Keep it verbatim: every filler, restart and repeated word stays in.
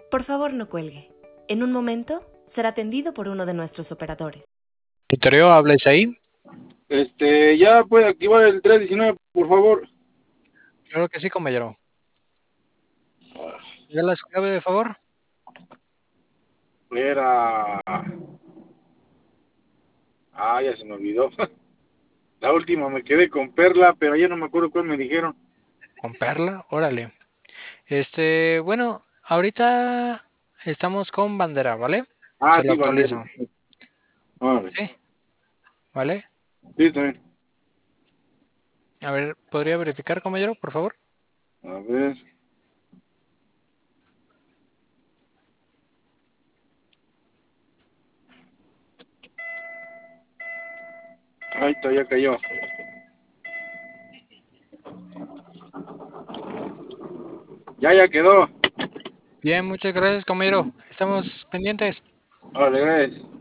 Por favor, no cuelgue. En un momento será atendido por uno de nuestros operadores. Monitoreo, ¿habláis ahí? Este, ya puede activar el tres diecinueve, por favor. Claro que sí, compañero. ¿Ya las clave, de favor? Era... Ah, ya se me olvidó. La última me quedé con Perla, pero ya no me acuerdo cuál me dijeron. ¿Con Perla? Órale. Este, bueno, ahorita estamos con bandera, ¿vale? Ah, Se lo sí, bandera. actualizo. Vale. Sí, ¿vale? Sí, está bien. A ver, ¿podría verificar, compañero, por favor? A ver. Ahí está, ya cayó. Ya, ya quedó. Bien, muchas gracias, compañero. Estamos pendientes. Vale, gracias.